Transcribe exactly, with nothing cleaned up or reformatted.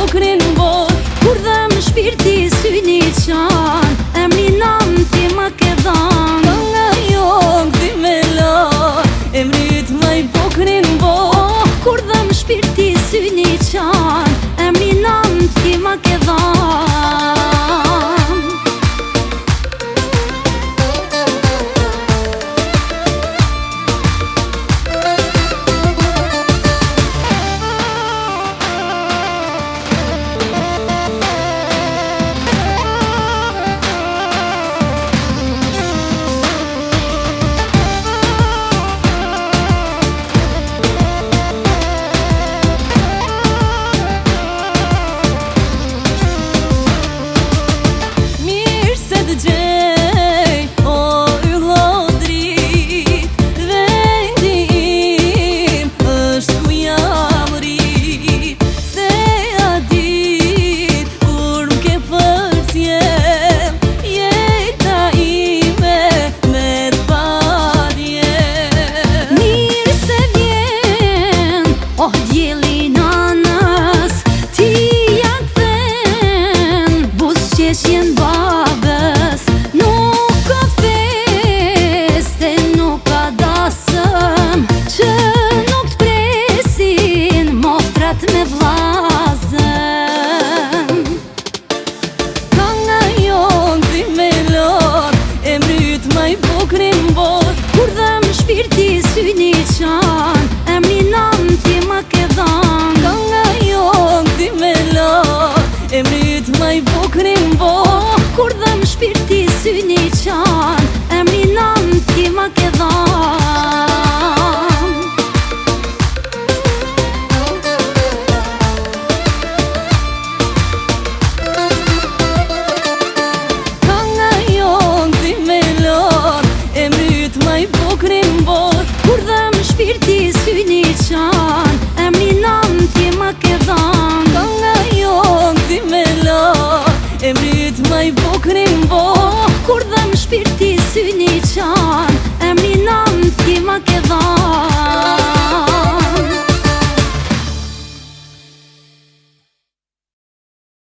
bukrin bot Kur dhe më shpirti syni qan Emri nam ti ma ke dhan Nga jo gzi me lot Emrit ma i bukrin bot Kur dhe më shpirti syni qan Emri nam ti ma ke dhan Oh, djeli nanës, ti ja kthen Bus qeshjen babës Nuk ka feste, nuk ka dasëm Që nuk t'presin moftrat me vlazën Ka nga jo gzi me lot Emrit ma i bukrin bot Kur dhe më shpirti syni qan Emri nam ti ma ke dhan Ka nga jo gzi me lot Emrit ma i bukrin bot Kur dhe më shpirti syni qan Emri nam ti ma ke dhan